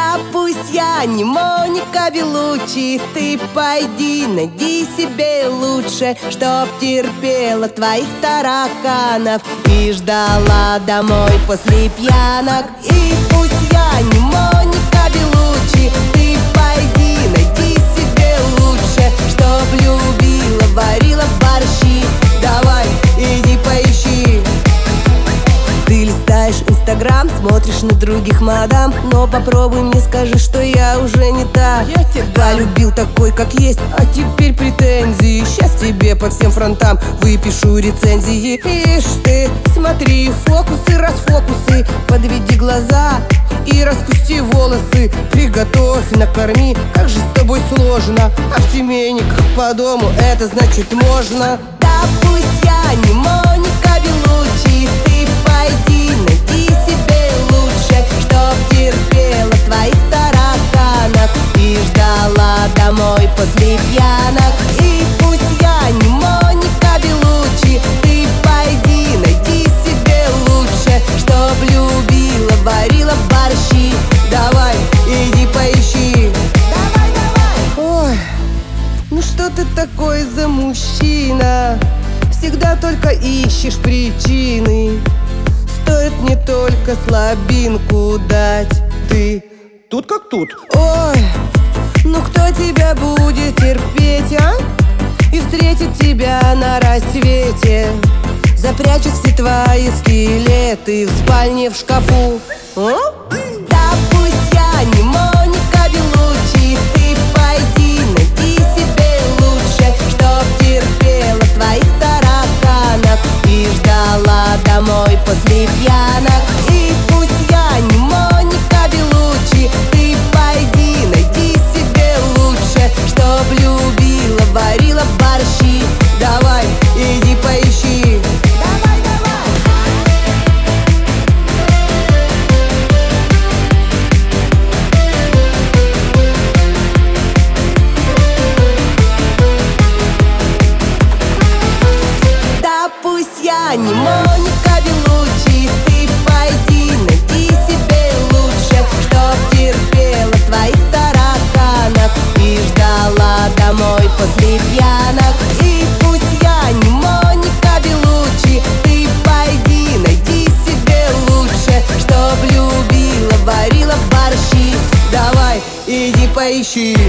Да пусть я не Моника Белуччи, ты пойди найди себе лучше, чтоб терпела твоих тараканов и ждала домой после пьянок. И пусть я не Моника Белуччи, ты пойди найди себе лучше, чтоб любила, варила борщи. Давай, иди поищи. Ты листаешь Инстаграм, смотришь на других мадам, но попробуй мне скажи, что я уже не та. Я тебя любил такой, как есть, а теперь претензии. Сейчас тебе по всем фронтам выпишу рецензии. Ишь ты, смотри, фокусы, расфокусы, подведи глаза и распусти волосы. Приготовь, накорми, как же с тобой сложно. А в семейниках по дому это значит можно. Да пусть я не Моника Белуччи, ты пойди найди себе лучше, чтоб терпела твоих тараканов и ждала домой после пьянок. И пусть я не Моника Белуччи, ты пойди найди себе лучше, чтоб любила, варила борщи. Давай, иди поищи. Давай, давай. Ой, ну что ты такой за мужчина? Всегда только ищешь причины. Стоит не только слабинку дать, ты тут как тут. Ой, ну кто тебя будет терпеть, а? И встретит тебя на рассвете, запрячет все твои скелеты в спальне в шкафу. Да пусть я не Моника Белуччи, ты пойди найди себе лучше, чтоб терпела твоих тараканов и ждала домой после пьянок. И пусть я не Моника Белуччи, ты пойди найди себе лучше, чтоб любила, варила борщи. Давай, иди поищи. Давай, давай. Да пусть я не Моника Белуччи, ты пойди найди себе лучше, чтоб терпела твоих тараканов и ждала домой после пьянок. И пусть я не Моника Белуччи, ты пойди найди себе лучше, чтоб любила, варила борщи. Давай, иди поищи.